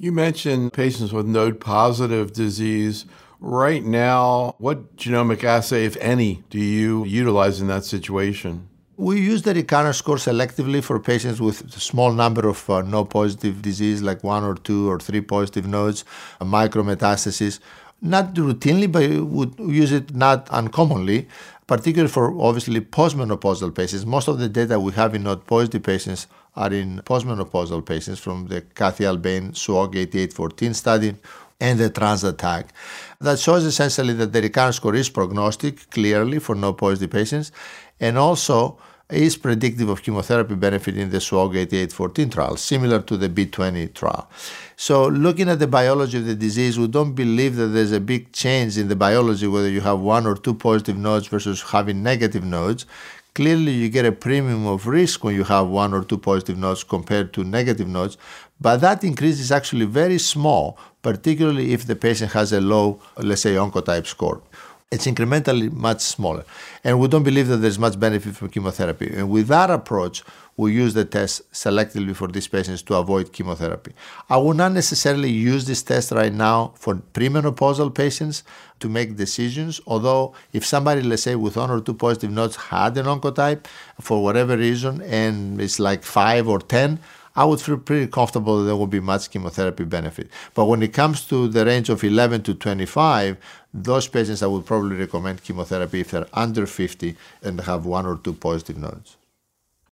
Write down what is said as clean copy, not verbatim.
You mentioned patients with node-positive disease. Right now, what genomic assay, if any, do you utilize in that situation? We use the recurrence score selectively for patients with a small number of node-positive disease, like 1 or 2 or 3 positive nodes, micrometastasis. Not routinely, but we would use it not uncommonly, particularly for obviously postmenopausal patients. Most of the data we have in node-positive patients are in postmenopausal patients from the Kathy Albane SWOG 8814 study and the TransAttack. That shows essentially that the recurrence score is prognostic, clearly, for node-positive patients, and also is predictive of chemotherapy benefit in the SWOG 8814 trial, similar to the B20 trial. So looking at the biology of the disease, we don't believe that there's a big change in the biology whether you have 1 or 2 positive nodes versus having negative nodes. Clearly, you get a premium of risk when you have 1 or 2 positive nodes compared to negative nodes, but that increase is actually very small, particularly if the patient has a low, let's say, oncotype score. It's incrementally much smaller. And we don't believe that there's much benefit from chemotherapy. And with that approach, we use the test selectively for these patients to avoid chemotherapy. I will not necessarily use this test right now for premenopausal patients to make decisions, although if somebody, let's say, with 1 or 2 positive nodes had an oncotype for whatever reason, and it's like 5 or 10, I would feel pretty comfortable that there will be much chemotherapy benefit. But when it comes to the range of 11 to 25, those patients I would probably recommend chemotherapy if they're under 50 and have 1 or 2 positive nodes.